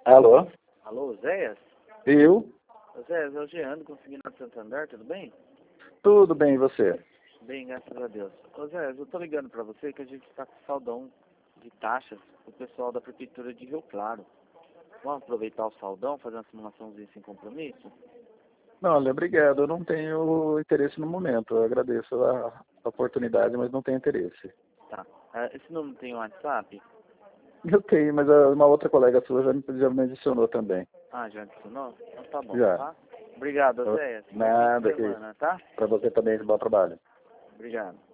Alô? Alô, Zéias? Eu? Zéias, é o Jean do Consignado Santander, tudo bem? Tudo bem, e você? Bem, graças a Deus. Ô Zéias, eu tô ligando pra você que a gente está com saldão de taxas pro pessoal da Prefeitura de Rio Claro. Vamos aproveitar o saldão, fazer uma simulaçãozinha sem compromisso? Não, olha, obrigado. Eu não tenho interesse no momento. Eu agradeço a oportunidade, mas não tenho interesse. Tá. Esse número tem um WhatsApp? Eu tenho, mas uma outra colega sua já me adicionou também. Ah, já adicionou? Então tá bom, Já. tá? Obrigado, Zéias. Bom fim de Nada, que semana, tá? para você também, bom trabalho. Obrigado.